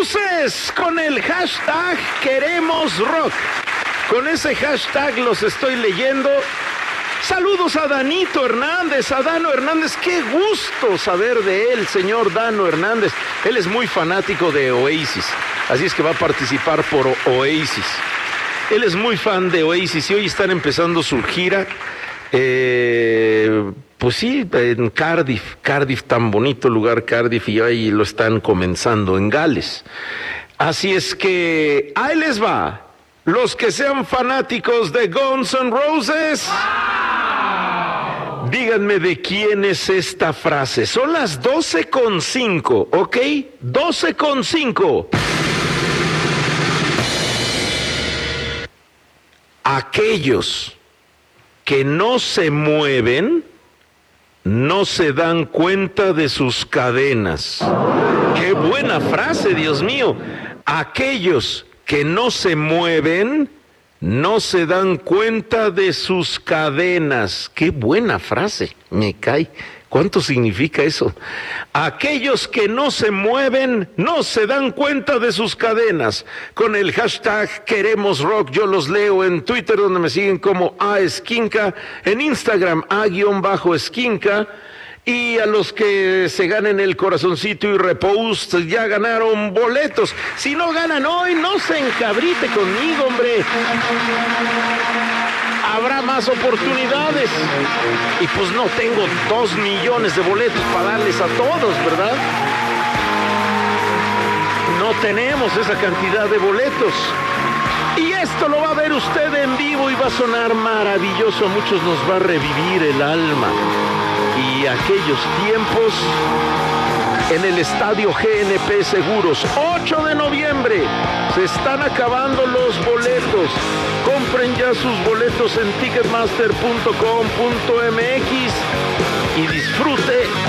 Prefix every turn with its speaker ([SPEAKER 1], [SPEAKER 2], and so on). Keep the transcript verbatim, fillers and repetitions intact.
[SPEAKER 1] Roses con el hashtag Queremos Rock. Con ese hashtag los estoy leyendo. Saludos a Danito Hernández, a Dano Hernández. Qué gusto saber de él, señor Dano Hernández. Él es muy fanático de Oasis, así es que va a participar por Oasis. Él es muy fan de Oasis y hoy están empezando su gira. Eh, pues sí, en Cardiff, Cardiff, tan bonito lugar Cardiff, y ahí lo están comenzando en Gales. Así es que ahí les va. Los que sean fanáticos de Guns N' Roses, díganme de quién es esta frase. Son las doce con cinco, ¿ok? doce con cinco. Aquellos que no se mueven, no se dan cuenta de sus cadenas. ¡Qué buena frase, Dios mío! Aquellos que no se mueven, no se dan cuenta de sus cadenas. ¡Qué buena frase! Me cae. ¿Cuánto significa eso? Aquellos que no se mueven, no se dan cuenta de sus cadenas. Con el hashtag Queremos Rock, yo los leo en Twitter, donde me siguen como a esquinca, en Instagram a-esquinca, y a los que se ganen el corazoncito y repost ya ganaron boletos. Si no ganan hoy, no se encabrite conmigo, hombre. Habrá más oportunidades. Y pues no tengo dos millones de boletos para darles a todos, ¿verdad? No tenemos esa cantidad de boletos. Y esto lo va a ver usted en vivo y va a sonar maravilloso. A muchos nos va a revivir el alma. Y aquellos tiempos en el Estadio G N P Seguros, ocho de noviembre, se están acabando los boletos. Compren ya sus boletos en ticketmaster punto com punto m x y disfrute